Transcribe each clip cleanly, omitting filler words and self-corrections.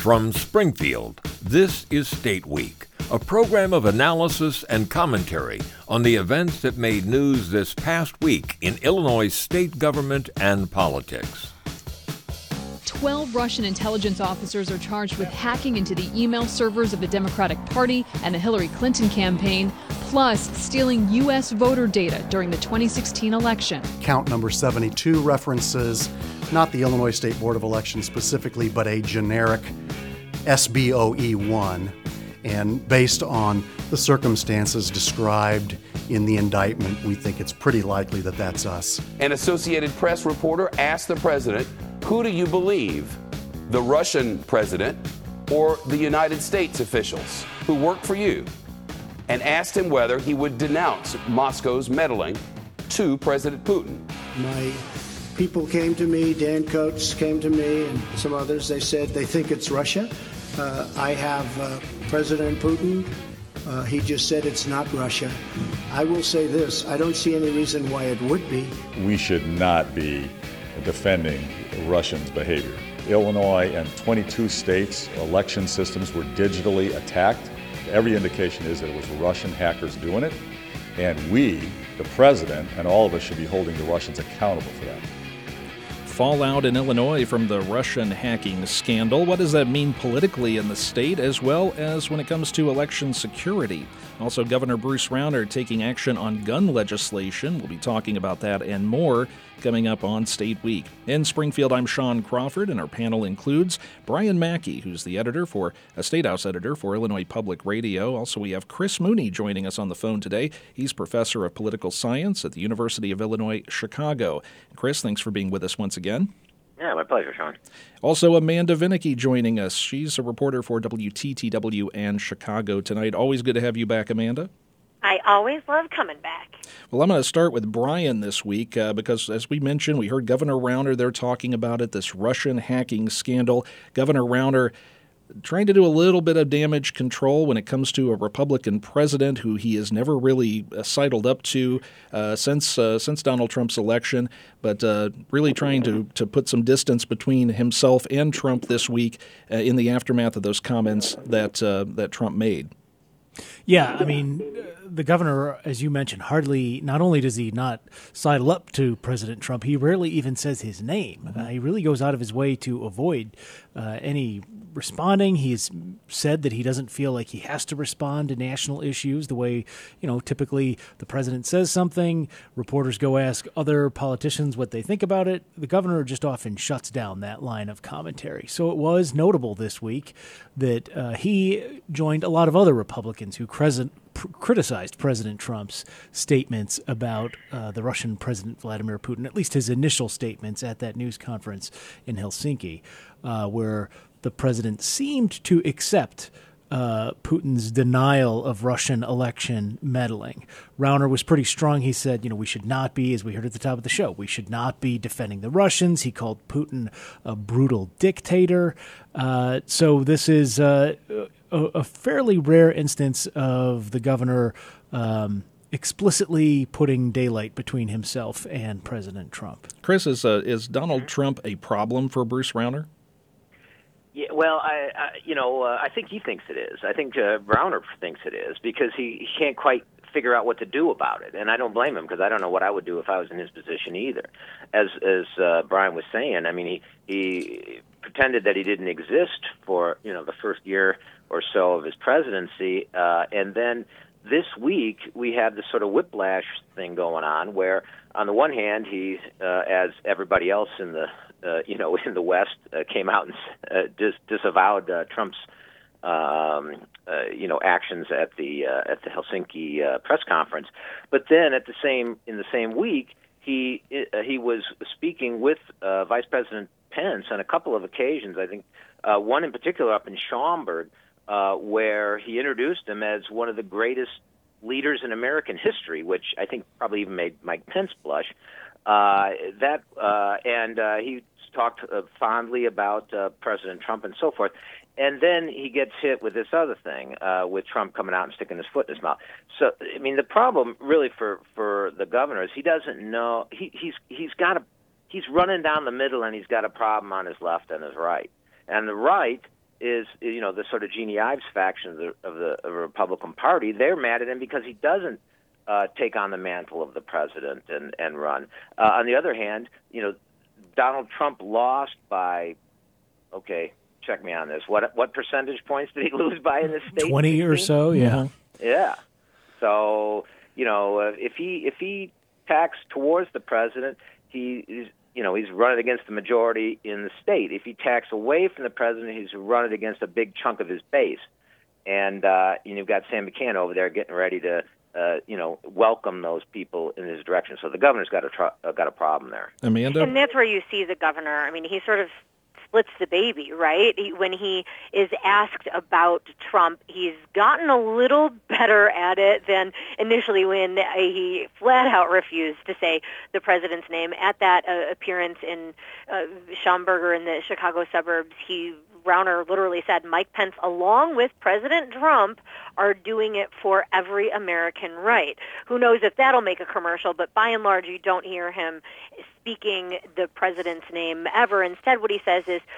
From Springfield, this is State Week, a program of analysis and commentary on the events that made news this past week in Illinois state government and politics. 12 Russian intelligence officers are charged with hacking into the email servers of the Democratic Party and the Hillary Clinton campaign, plus stealing U.S. voter data during the 2016 election. Count number 72 references not the Illinois State Board of Elections specifically, but a generic SBOE1. And based on the circumstances described in the indictment, we think it's pretty likely that that's us. An Associated Press reporter asked the president, who do you believe, the Russian president or the United States officials who work for you? And asked him whether he would denounce Moscow's meddling to President Putin. My people came to me, Dan Coates came to me, and some others. They said they think it's Russia. I have President Putin. He just said it's not Russia. I will say this, I don't see any reason why it would be. We should not be defending Russians' behavior. Illinois and 22 states' election systems were digitally attacked. Every indication is that it was Russian hackers doing it, and we, the president, and all of us should be holding the Russians accountable for that. Fallout in Illinois from the Russian hacking scandal. What does that mean politically in the state, as well as when it comes to election security? Also, Governor Bruce Rauner taking action on gun legislation. We'll be talking about that and more coming up on State Week. In Springfield, I'm Sean Crawford, and our panel includes Brian Mackey, who's the State House editor for Illinois Public Radio. Also, we have Chris Mooney joining us on the phone today. He's professor of political science at the University of Illinois, Chicago. Chris, thanks for being with us once again. Yeah, my pleasure, Sean. Also, Amanda Vinicky joining us. She's a reporter for WTTW and Chicago Tonight. Always good to have you back, Amanda. I always love coming back. Well, I'm going to start with Brian this week because, as we mentioned, we heard Governor Rauner there talking about it, this Russian hacking scandal. Governor Rauner trying to do a little bit of damage control when it comes to a Republican president who he has never really sidled up to since Donald Trump's election, but really trying to put some distance between himself and Trump this week in the aftermath of those comments that Trump made. Yeah, I mean, the governor, as you mentioned, not only does he not sidle up to President Trump, he rarely even says his name. He really goes out of his way to avoid any responding. He's said that he doesn't feel like he has to respond to national issues the way, typically the president says something, reporters go ask other politicians what they think about it. The governor just often shuts down that line of commentary. So it was notable this week that he joined a lot of other Republicans who criticized President Trump's statements about the Russian President Vladimir Putin, at least his initial statements at that news conference in Helsinki, where the president seemed to accept Putin's denial of Russian election meddling. Rauner was pretty strong. He said, we should not be, as we heard at the top of the show, we should not be defending the Russians. He called Putin a brutal dictator. So this is a fairly rare instance of the governor explicitly putting daylight between himself and President Trump. Chris, is Donald Trump a problem for Bruce Rauner? Yeah, well, I think he thinks it is. I think Rauner thinks it is because he can't quite figure out what to do about it, and I don't blame him because I don't know what I would do if I was in his position either. As Brian was saying, I mean, he pretended that he didn't exist for the first year or so of his presidency, and then this week we have this sort of whiplash thing going on where, on the one hand, he, as everybody else in the in the West, came out and disavowed Trump's actions at the Helsinki press conference. But then in the same week, he was speaking with Vice President Pence on a couple of occasions. I think one in particular up in Schaumburg, where he introduced him as one of the greatest leaders in American history, which I think probably even made Mike Pence blush. He talked fondly about President Trump and so forth. And then he gets hit with this other thing, with Trump coming out and sticking his foot in his mouth. So, I mean, the problem really for the governor is he doesn't know. He's running down the middle, and he's got a problem on his left and his right. And the right is, the sort of Jeannie Ives faction of the Republican Party. They're mad at him because he doesn't take on the mantle of the president and run. On the other hand, Donald Trump lost by, check me on this. What percentage points did he lose by in the state? 20 or so, yeah. Yeah. So, if he tacks towards the president, he's running against the majority in the state. If he tacks away from the president, he's running against a big chunk of his base. And you've got Sam McCann over there getting ready to, welcome those people in his direction. So the governor's got a problem there. Amanda? And that's where you see the governor. I mean, he sort of splits the baby, right? When he is asked about Trump, he's gotten a little better at it than initially when he flat out refused to say the president's name. At that appearance in Schaumburger in the Chicago suburbs, Rauner literally said Mike Pence, along with President Trump, are doing it for every American right. Who knows if that'll make a commercial, but by and large, you don't hear him speaking the president's name ever. Instead, what he says is,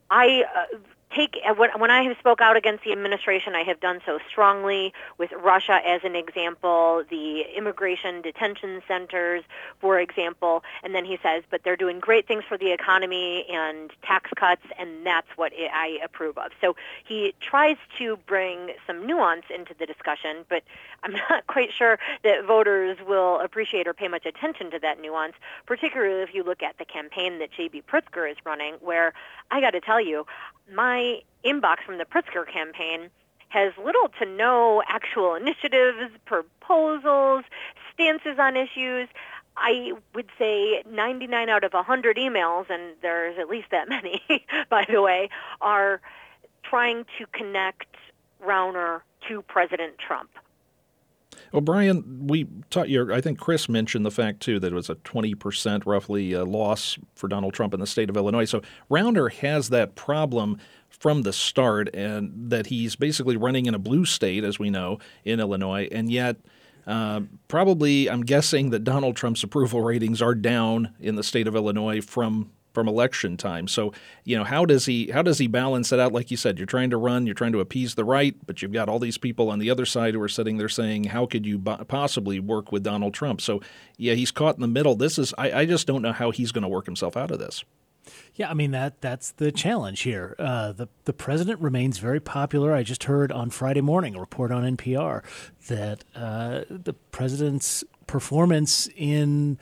when I have spoke out against the administration, I have done so strongly, with Russia as an example, the immigration detention centers, for example, and then he says, but they're doing great things for the economy and tax cuts, and that's what I approve of. So he tries to bring some nuance into the discussion, but I'm not quite sure that voters will appreciate or pay much attention to that nuance, particularly if you look at the campaign that J.B. Pritzker is running, where I got to tell you, my inbox from the Pritzker campaign has little to no actual initiatives, proposals, stances on issues. I would say 99 out of 100 emails, and there's at least that many, by the way, are trying to connect Rauner to President Trump. Well, Brian, I think Chris mentioned the fact, too, that it was a 20% roughly loss for Donald Trump in the state of Illinois. So Rauner has that problem from the start, and that he's basically running in a blue state, as we know, in Illinois, and yet probably I'm guessing that Donald Trump's approval ratings are down in the state of Illinois from election time. So, how does he balance it out? Like you said, you're trying to appease the right, but you've got all these people on the other side who are sitting there saying, how could you possibly work with Donald Trump? So, yeah, he's caught in the middle. I just don't know how he's going to work himself out of this. Yeah, I mean, that's the challenge here. The president remains very popular. I just heard on Friday morning a report on NPR that the president's performance in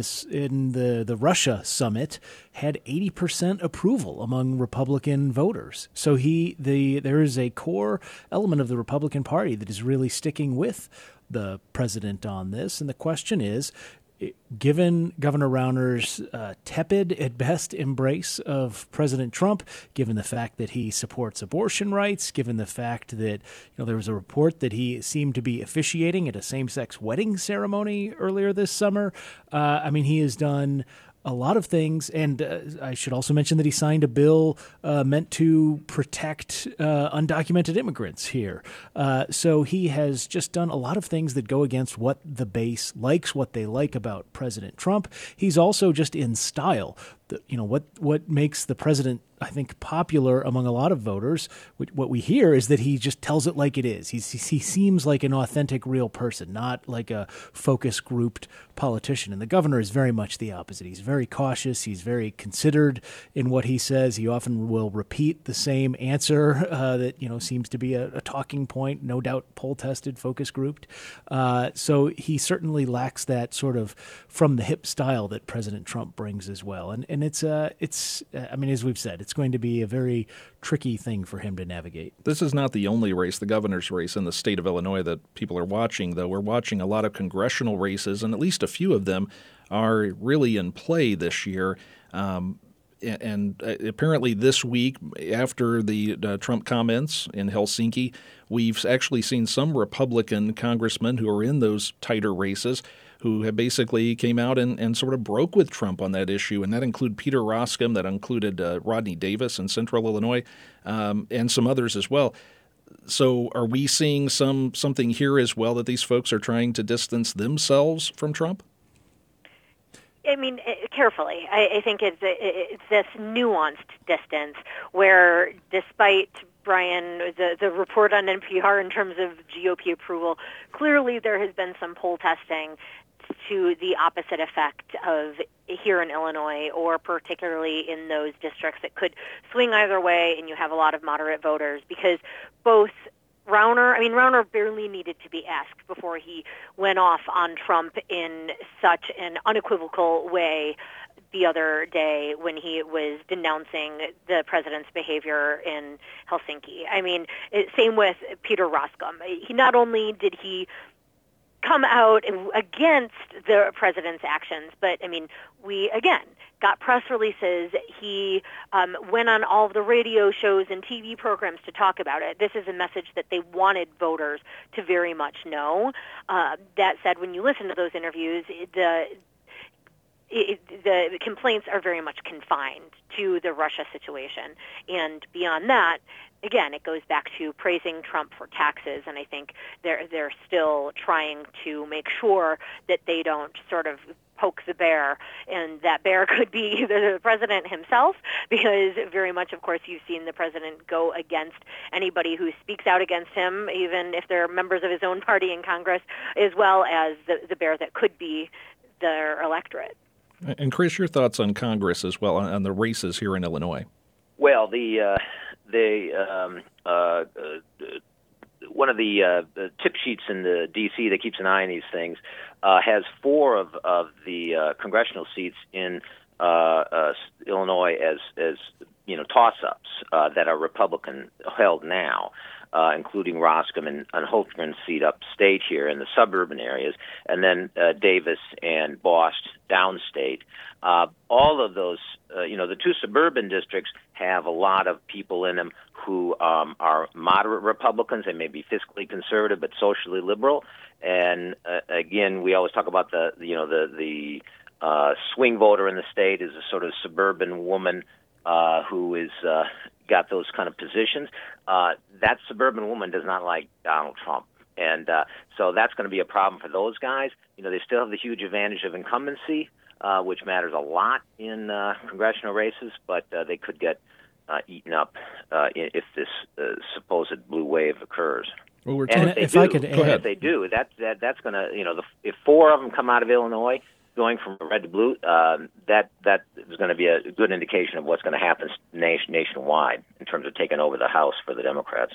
the Russia summit had 80% approval among Republican voters. So there is a core element of the Republican Party that is really sticking with the president on this. And the question is, given Governor Rauner's tepid at best embrace of President Trump, given the fact that he supports abortion rights, given the fact that there was a report that he seemed to be officiating at a same-sex wedding ceremony earlier this summer, he has done a lot of things, and I should also mention that he signed a bill meant to protect undocumented immigrants here. So he has just done a lot of things that go against what the base likes, what they like about President Trump. He's also just in style. What makes the president, I think, popular among a lot of voters, what we hear is that he just tells it like it is. He seems like an authentic, real person, not like a focus-grouped politician. And the governor is very much the opposite. He's very cautious. He's very considered in what he says. He often will repeat the same answer that seems to be a talking point, no doubt poll-tested, focus-grouped. So he certainly lacks that sort of from-the-hip style that President Trump brings as well. And it's as we've said, it's going to be a very tricky thing for him to navigate. This is not the only race, the governor's race in the state of Illinois, that people are watching, though. We're watching a lot of congressional races, and at least a few of them are really in play this year. And apparently this week, after the Trump comments in Helsinki, we've actually seen some Republican congressmen who are in those tighter races who have basically came out and sort of broke with Trump on that issue, and that included Peter Roskam, that included Rodney Davis in Central Illinois, and some others as well. So are we seeing something here as well, that these folks are trying to distance themselves from Trump? I mean, carefully. I think it's this nuanced distance where, despite Brian, the report on NPR in terms of GOP approval, clearly there has been some poll testing to the opposite effect of here in Illinois, or particularly in those districts that could swing either way, and you have a lot of moderate voters, because both Rauner barely needed to be asked before he went off on Trump in such an unequivocal way the other day when he was denouncing the president's behavior in Helsinki. Same with Peter Roskam. He not only did he come out against the president's actions, but we again got press releases. He went on all of the radio shows and TV programs to talk about it. This is a message that they wanted voters to very much know. That said, when you listen to those interviews, the complaints are very much confined to the Russia situation. And beyond that, again, it goes back to praising Trump for taxes, and I think they're still trying to make sure that they don't sort of poke the bear, and that bear could be either the president himself, because very much, of course, you've seen the president go against anybody who speaks out against him, even if they're members of his own party in Congress, as well as the bear that could be their electorate. And Chris, your thoughts on Congress as well, on the races here in Illinois? Well, one of the tip sheets in the D.C. that keeps an eye on these things has 4 of the congressional seats in Illinois as toss-ups that are Republican held now, including Roskam and Holmgren's seat upstate here in the suburban areas, and then Davis and Bost downstate. All of those, the 2 suburban districts have a lot of people in them who are moderate Republicans. They may be fiscally conservative but socially liberal. And again, we always talk about the swing voter in the state is a sort of suburban woman who is got those kind of positions. That suburban woman does not like Donald Trump. And so that's going to be a problem for those guys. They still have the huge advantage of incumbency, which matters a lot in congressional races, but they could get eaten up if this supposed blue wave occurs. Well, and if they do, that's going to, if 4 of them come out of Illinois, going from red to blue, that is going to be a good indication of what's going to happen nationwide in terms of taking over the House for the Democrats.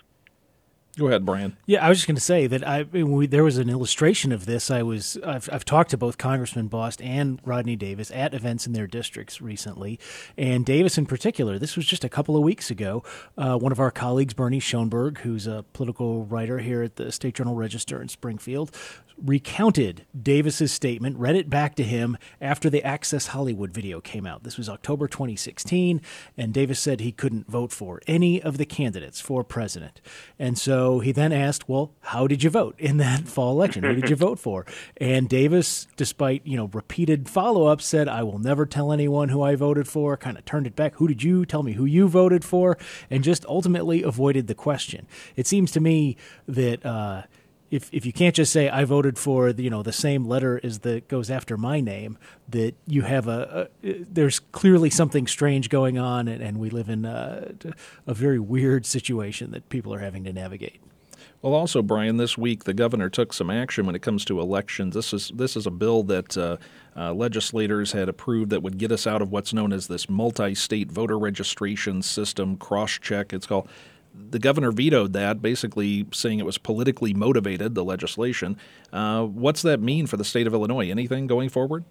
Go ahead, Brian. Yeah, I was just going to say that there was an illustration of this. I've talked to both Congressman Bost and Rodney Davis at events in their districts recently, and Davis in particular. This was just a couple of weeks ago. One of our colleagues, Bernie Schoenberg, who's a political writer here at the State Journal-Register in Springfield, recounted Davis's statement, read it back to him after the Access Hollywood video came out. This was October 2016, and Davis said he couldn't vote for any of the candidates for president. And so he then asked, well, how did you vote in that fall election? Who did you vote for? And Davis, despite, repeated follow-ups, said, I will never tell anyone who I voted for, kind of turned it back. Who did you tell me who you voted for? And just ultimately avoided the question. It seems to me that if you can't just say I voted for the same letter as that goes after my name, that you have there's clearly something strange going on, and we live in a very weird situation that people are having to navigate. Well, also, Brian, this week the governor took some action when it comes to elections. This is a bill that legislators had approved that would get us out of what's known as this multi-state voter registration system cross-check. It's called. The governor vetoed that, basically saying it was politically motivated, the legislation. What's that mean for the state of Illinois? Anything going forward?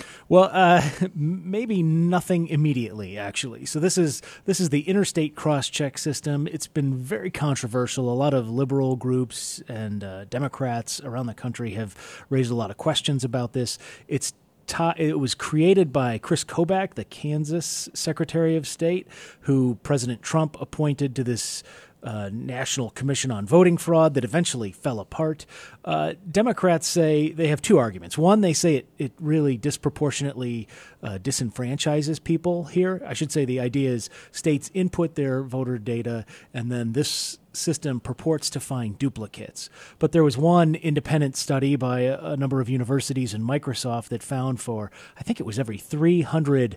Well, maybe nothing immediately, actually. So this is the interstate cross-check system. It's been very controversial. A lot of liberal groups and Democrats around the country have raised a lot of questions about this. It was created by Chris Kobach, the Kansas Secretary of State, who President Trump appointed to this National Commission on Voting Fraud that eventually fell apart. Democrats say they have two arguments. One, they say it really disproportionately disenfranchises people here. I should say the idea is states input their voter data, and then this system purports to find duplicates. But there was one independent study by a number of universities and Microsoft that found for, I think it was every 300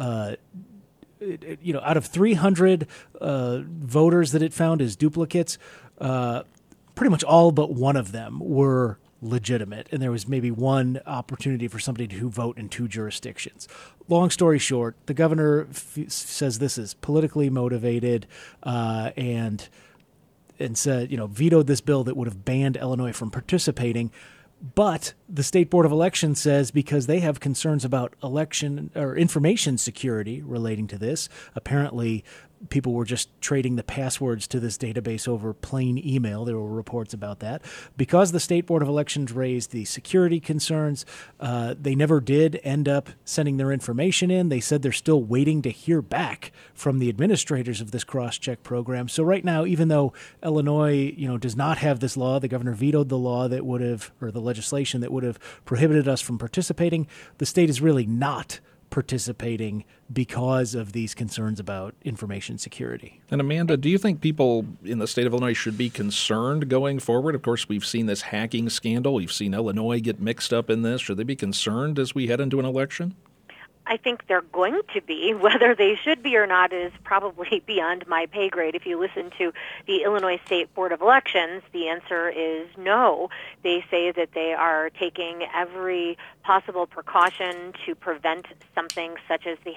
out of 300 voters that it found as duplicates, pretty much all but one of them were legitimate, and there was maybe one opportunity for somebody to vote in two jurisdictions. Long story short, the governor says this is politically motivated and said, vetoed this bill that would have banned Illinois from participating. But the State Board of Elections says because they have concerns about election or information security relating to this, apparently people were just trading the passwords to this database over plain email. There were reports about that. Because the State Board of Elections raised the security concerns, they never did end up sending their information in. They said they're still waiting to hear back from the administrators of this cross-check program. So right now, even though Illinois, does not have this law, the governor vetoed the law that would have, or the legislation that would have prohibited us from participating, the state is really not participating because of these concerns about information security. And Amanda, do you think people in the state of Illinois should be concerned going forward? Of course, we've seen this hacking scandal. We've seen Illinois get mixed up in this. Should they be concerned as we head into an election? I think they're going to be. Whether they should be or not is probably beyond my pay grade. If you listen to the Illinois State Board of Elections, the answer is no. They say that they are taking every possible precaution to prevent something such as the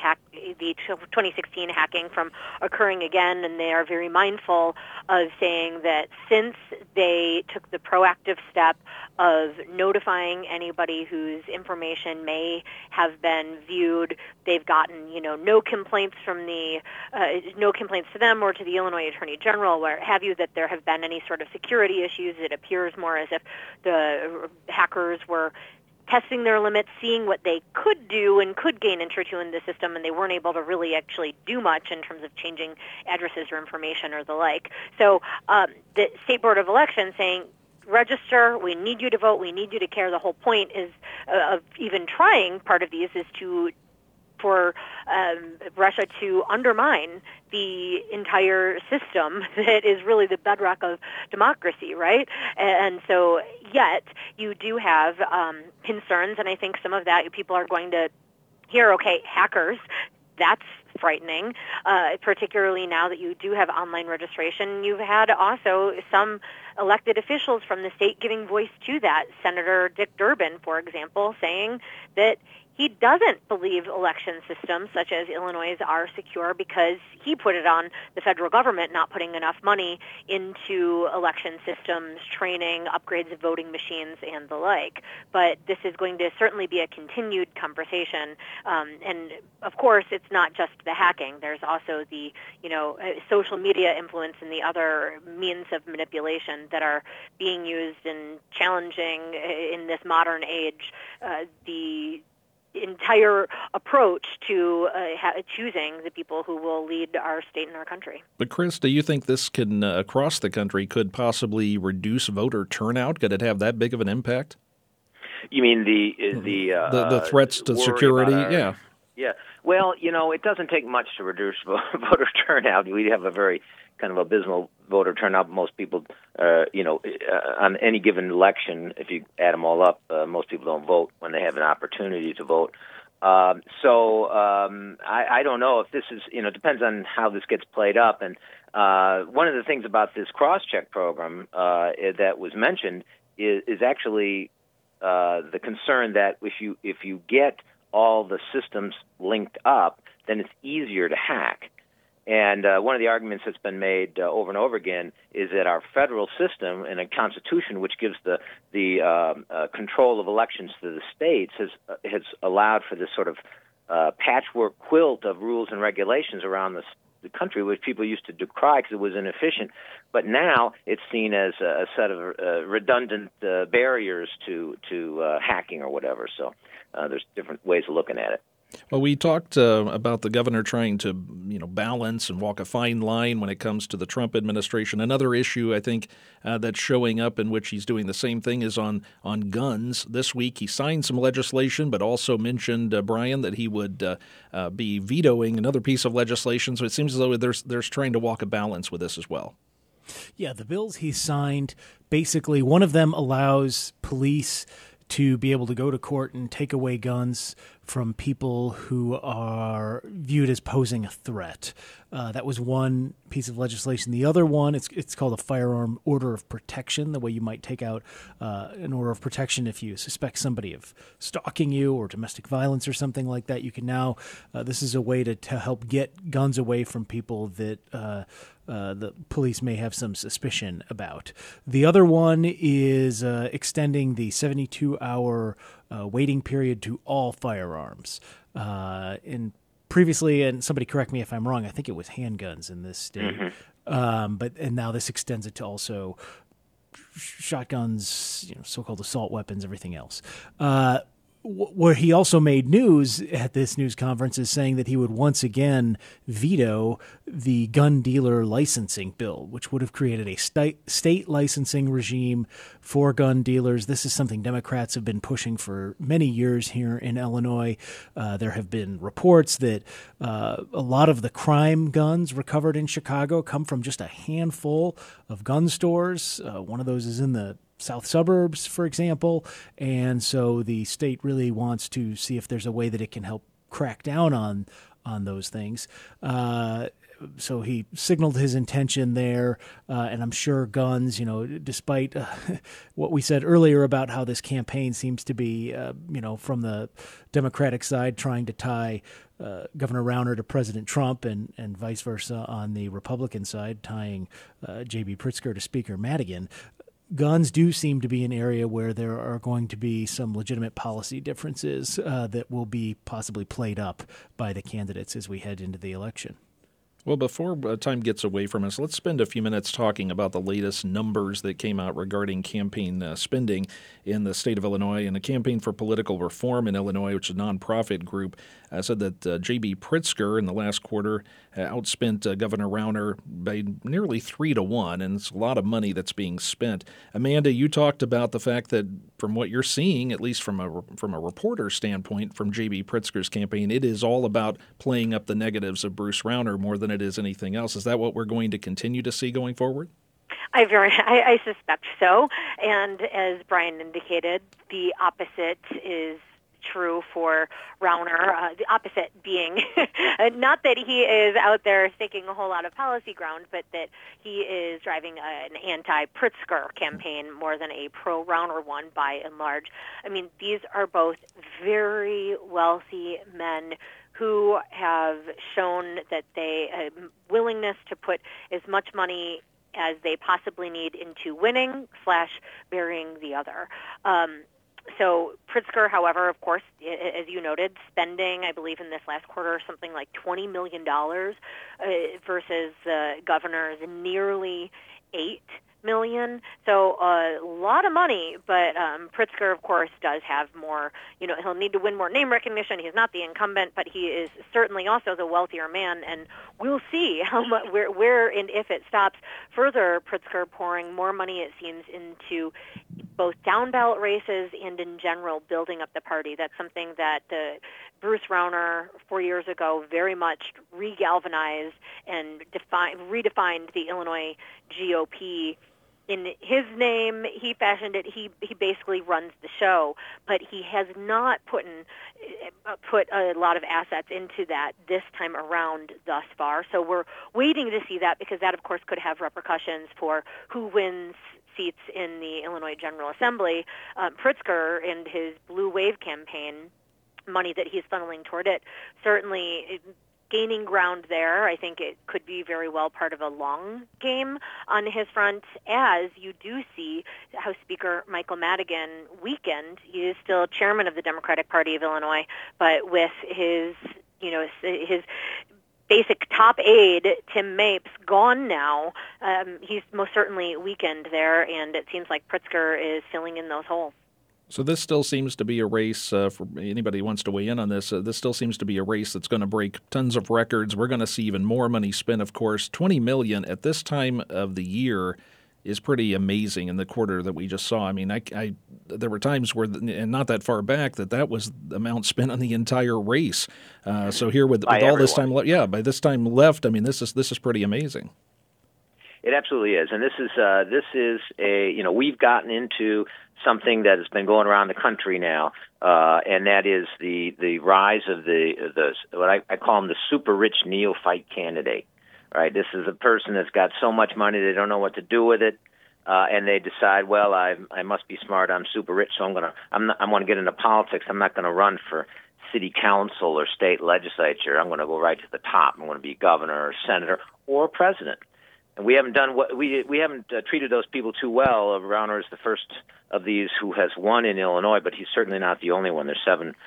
2016 hacking from occurring again, and they are very mindful of saying that since they took the proactive step of notifying anybody whose information may have been viewed, they've gotten, no complaints from no complaints to them or to the Illinois Attorney General, where have you, that there have been any sort of security issues. It appears more as if the hackers were testing their limits, seeing what they could do and could gain entry to in the system, and they weren't able to really actually do much in terms of changing addresses or information or the like. So the State Board of Elections saying, register, we need you to vote, we need you to care. The whole point is of even trying part of these is for Russia to undermine the entire system that is really the bedrock of democracy, right? And so yet you do have concerns, and I think some of that people are going to hear, okay, hackers, that's frightening, particularly now that you do have online registration. You've had also some elected officials from the state giving voice to that. Senator Dick Durbin, for example, saying that he doesn't believe election systems such as Illinois' are secure because he put it on the federal government not putting enough money into election systems, training, upgrades of voting machines, and the like. But this is going to certainly be a continued conversation. And, of course, it's not just the hacking. There's also the, social media influence and the other means of manipulation that are being used in challenging in this modern age the entire approach to choosing the people who will lead our state and our country. But Chris, do you think this can, across the country, could possibly reduce voter turnout? Could it have that big of an impact? You mean the threats to security? Yeah. Well, it doesn't take much to reduce voter turnout. We have a very kind of abysmal voter turnout. Most people, on any given election, if you add them all up, most people don't vote when they have an opportunity to vote. So I don't know if this is, depends on how this gets played up. And one of the things about this cross-check program that was mentioned is actually the concern that if you get all the systems linked up, then it's easier to hack. And one of the arguments that's been made over and over again is that our federal system and a constitution, which gives the control of elections to the states, has allowed for this sort of patchwork quilt of rules and regulations around the country, which people used to decry because it was inefficient. But now it's seen as a set of redundant barriers to hacking or whatever. So there's different ways of looking at it. Well, we talked about the governor trying to, balance and walk a fine line when it comes to the Trump administration. Another issue, I think, that's showing up in which he's doing the same thing is on guns. This week he signed some legislation, but also mentioned, Brian, that he would be vetoing another piece of legislation. So it seems as though there's trying to walk a balance with this as well. Yeah, the bills he signed, basically one of them allows police to be able to go to court and take away guns from people who are viewed as posing a threat. That was one piece of legislation. The other one, it's called a firearm order of protection, the way you might take out an order of protection if you suspect somebody of stalking you or domestic violence or something like that. You can now, this is a way to help get guns away from people that the police may have some suspicion about. The other one is extending the 72-hour waiting period to all firearms. Previously, and somebody correct me if I'm wrong, I think it was handguns in this state. Mm-hmm. But now this extends it to also shotguns, so-called assault weapons, everything else. Where he also made news at this news conference is saying that he would once again veto the gun dealer licensing bill, which would have created a state licensing regime for gun dealers. This is something Democrats have been pushing for many years here in Illinois. There have been reports that a lot of the crime guns recovered in Chicago come from just a handful of gun stores. One of those is in the south suburbs, for example, and so the state really wants to see if there's a way that it can help crack down on those things. So he signaled his intention there, and I'm sure guns, despite what we said earlier about how this campaign seems to be, from the Democratic side trying to tie Governor Rauner to President Trump and vice versa on the Republican side, tying J.B. Pritzker to Speaker Madigan. Guns do seem to be an area where there are going to be some legitimate policy differences that will be possibly played up by the candidates as we head into the election. Well, before time gets away from us, let's spend a few minutes talking about the latest numbers that came out regarding campaign spending in the state of Illinois. And the Campaign for Political Reform in Illinois, which is a nonprofit group, said that J.B. Pritzker in the last quarter outspent Governor Rauner by nearly 3-1, and it's a lot of money that's being spent. Amanda, you talked about the fact that from what you're seeing, at least from a reporter standpoint, from J.B. Pritzker's campaign, it is all about playing up the negatives of Bruce Rauner more than it is anything else. Is that what we're going to continue to see going forward? I suspect so. And as Brian indicated, the opposite is true for Rauner, the opposite being not that he is out there staking a whole lot of policy ground, but that he is driving an anti-Pritzker campaign more than a pro-Rauner one by and large. I mean, these are both very wealthy men who have shown that they have willingness to put as much money as they possibly need into winning / burying the other. So Pritzker, however, of course, as you noted, spending, I believe, in this last quarter, something like $20 million versus the governor's nearly $8 million. So a lot of money, but Pritzker, of course, does have more, he'll need to win more name recognition. He's not the incumbent, but he is certainly also the wealthier man, and we'll see how much, where and if it stops. Further, Pritzker pouring more money, it seems, into both down-ballot races and in general building up the party. That's something that Bruce Rauner 4 years ago very much regalvanized and redefined the Illinois GOP. In his name, he fashioned it. He basically runs the show, but he has not put a lot of assets into that this time around thus far. So we're waiting to see that, because that, of course, could have repercussions for who wins seats in the Illinois General Assembly. Pritzker and his Blue Wave campaign, money that he's funneling toward it, certainly gaining ground there. I think it could be very well part of a long game on his front, as you do see House Speaker Michael Madigan weakened. He is still chairman of the Democratic Party of Illinois, but with his basic top aide, Tim Mapes, gone now, he's most certainly weakened there, and it seems like Pritzker is filling in those holes. So this still seems to be a race, for anybody who wants to weigh in on this, this still seems to be a race that's going to break tons of records. We're going to see even more money spent, of course. $20 million at this time of the year is pretty amazing in the quarter that we just saw. I mean, I there were times where, and not that far back, that was the amount spent on the entire race. So here with all this time left, by this time left, I mean, this is pretty amazing. It absolutely is, and this is a we've gotten into something that has been going around the country now, and that is the rise of the what I call them the super rich neophyte candidate. Right, this is a person that's got so much money they don't know what to do with it, and they decide, well, I must be smart. I'm super rich, so I want to get into politics. I'm not going to run for city council or state legislature. I'm going to go right to the top. I'm going to be governor or senator or president. And we haven't done we haven't treated those people too well. Rauner is the first of these who has won in Illinois, but he's certainly not the only one. There's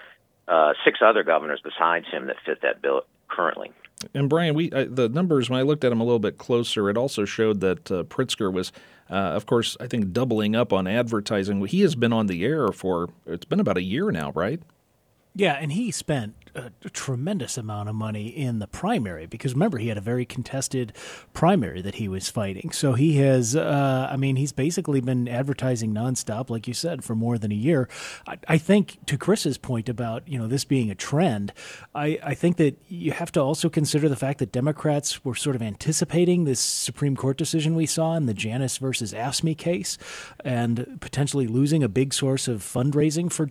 6 other governors besides him that fit that bill currently. And Brian, the numbers, when I looked at them a little bit closer, it also showed that Pritzker was, of course, I think doubling up on advertising. He has been on the air it's been about a year now, right? Yeah, and he spent a tremendous amount of money in the primary because, remember, he had a very contested primary that he was fighting. So he has, he's basically been advertising nonstop, like you said, for more than a year. I think, to Chris's point about, this being a trend, I think that you have to also consider the fact that Democrats were sort of anticipating this Supreme Court decision we saw in the Janus versus AFSCME case and potentially losing a big source of fundraising for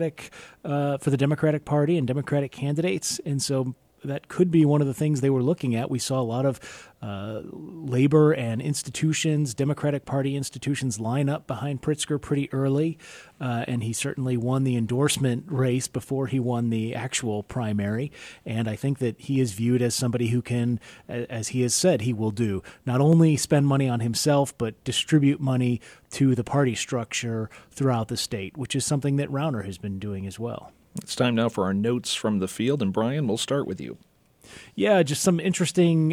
the Democratic Party and Democratic candidates, and so that could be one of the things they were looking at. We saw a lot of labor and institutions, Democratic Party institutions, line up behind Pritzker pretty early, and he certainly won the endorsement race before he won the actual primary, and I think that he is viewed as somebody who can, as he has said he will do, not only spend money on himself, but distribute money to the party structure throughout the state, which is something that Rauner has been doing as well. It's time now for our notes from the field, and Brian, we'll start with you. Yeah, just some interesting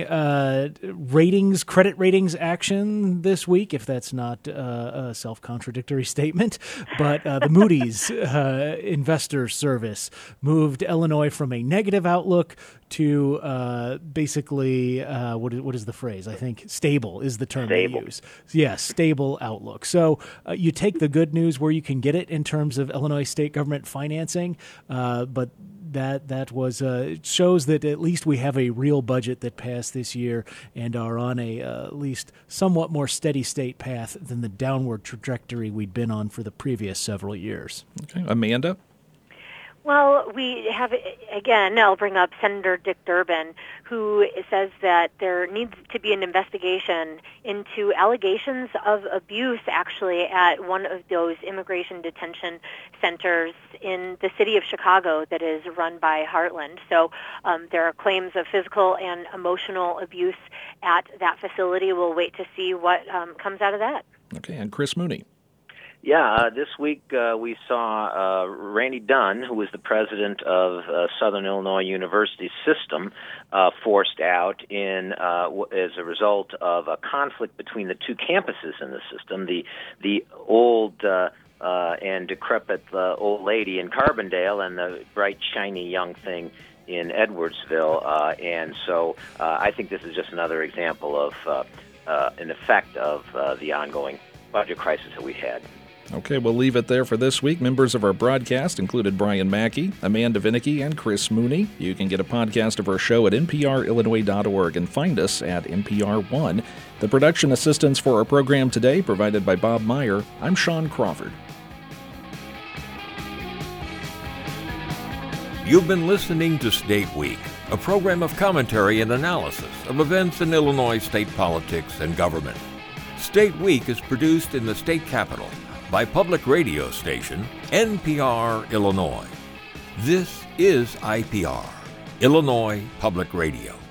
credit ratings action this week, if that's not a self-contradictory statement. But the Moody's Investor Service moved Illinois from a negative outlook to basically, what is the phrase? I think stable is the term they use. Yeah, stable outlook. So you take the good news where you can get it in terms of Illinois state government financing, but that was shows that at least we have a real budget that passed this year and are on a at least somewhat more steady state path than the downward trajectory we'd been on for the previous several years. Okay, Amanda? Well, we have, again, I'll bring up Senator Dick Durbin, who says that there needs to be an investigation into allegations of abuse, actually, at one of those immigration detention centers in the city of Chicago that is run by Heartland. So there are claims of physical and emotional abuse at that facility. We'll wait to see what comes out of that. Okay, and Chris Mooney. Yeah, this week we saw Randy Dunn, who was the president of Southern Illinois University System, forced out as a result of a conflict between the two campuses in the system, the old and decrepit old lady in Carbondale and the bright, shiny young thing in Edwardsville. And so I think this is just another example of an effect of the ongoing budget crisis that we had. Okay, we'll leave it there for this week. Members of our broadcast included Brian Mackey, Amanda Vinicky, and Chris Mooney. You can get a podcast of our show at nprillinois.org and find us at NPR One. The production assistance for our program today provided by Bob Meyer. I'm Sean Crawford. You've been listening to State Week, a program of commentary and analysis of events in Illinois state politics and government. State Week is produced in the state capital by public radio station NPR Illinois. This is IPR, Illinois Public Radio.